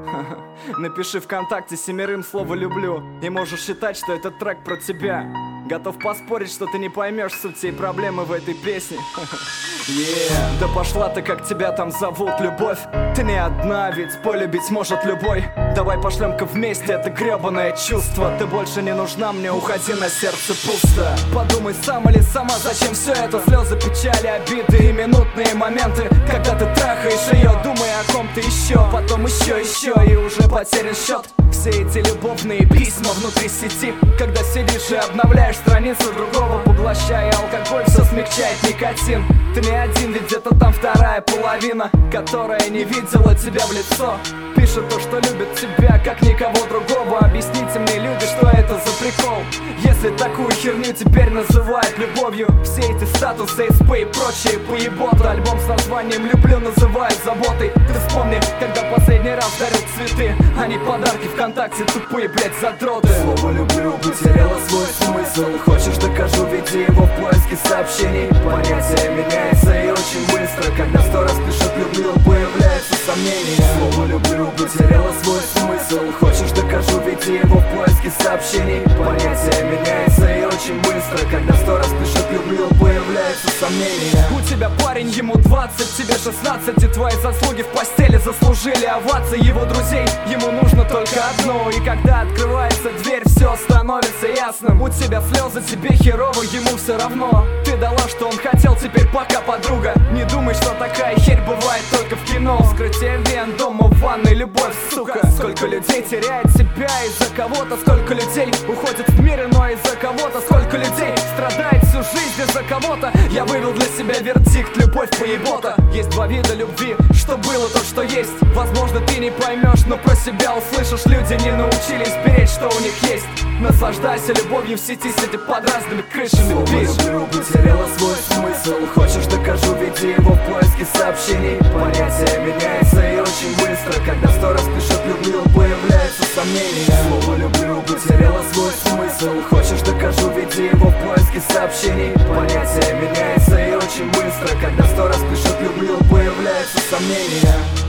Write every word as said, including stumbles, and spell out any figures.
Напиши ВКонтакте семерым слово «люблю», и можешь считать, что этот трек про тебя. Готов поспорить, что ты не поймешь суть всей проблемы в этой песне. Yeah. Да пошла ты, как тебя там зовут, любовь. Ты не одна, ведь полюбить может любой. Давай пошлем-ка вместе это гребаное чувство. Ты больше не нужна мне, уходи, на сердце пусто. Подумай сам или сама, зачем все это? Слезы, печали, обиды и минутные моменты, когда ты трахаешь ее, думая о ком-то еще. Потом еще, еще, и уже потерян счет. Все эти любовные письма внутри сети, когда сидишь и обновляешь страницу другого, поглощая алкоголь, все смягчает никотин. Ты не один, ведь где-то там вторая половина, которая не видела тебя в лицо. Пишет то, что любит тебя, как никого другого. Объясните мне, люди, что это за прикол? Если такую херню теперь называют любовью, все эти статусы, СП и прочие поеботы, альбом с названием «Люблю» называют заботой. Ты вспомни, когда последний раз дарил цветы, а не подарки ВКонтакте, тупые, блять, задроты. Слово «люблю» потеряло свой смысл. Хочешь, докажу, веди его в поиске сообщений. Понятие меняется и очень быстро, когда сто раз пишет «люблю», появляется сомнение. Слово «люблю» потеряло свой смысл. Хочешь, докажу, веди его в поиске сообщений. Понятие меняется и очень быстро, когда сто раз пишет «люблю», появляется сомнение. У тебя парень, ему двадцать, тебе шестнадцать, и твои заслуги в постели заслужили овации его друзей. Ему нужно только одно, и когда открывается дверь, все становится ясным. У тебя слезы, тебе херово, ему все равно. Ты дала, что он хотел, теперь пока, подруга. Не думай, что такая херь бывает только в кино. Вскрытие вен, дома, в ванной, любовь, сука. Сколько людей теряет себя из-за кого-то, сколько людей уходит в мир иной из-за кого-то, сколько людей страдает всю жизнь из-за кого-то. Я вывел для себя вердикт: любовь поебота. Есть два вида любви, что было, то, что есть. Возможно, ты не поймешь, но про себя услышишь. Люди не научились беречь, что у них есть. Наслаждайся любовью в сети, сидя под разными крышами. Слово «люблю» потеряло свой смысл. Хочешь, докажу, веди его в поиске сообщений. Понятие меняется и очень быстро, когда сто раз пишет «люблю», появляется сомнение. Слово «люблю» потеряло свой смысл. Хочешь, докажу, веди его в поиске сообщений. Понятие меняется и очень быстро, когда сто раз пишет «люблю», появляется сомнение.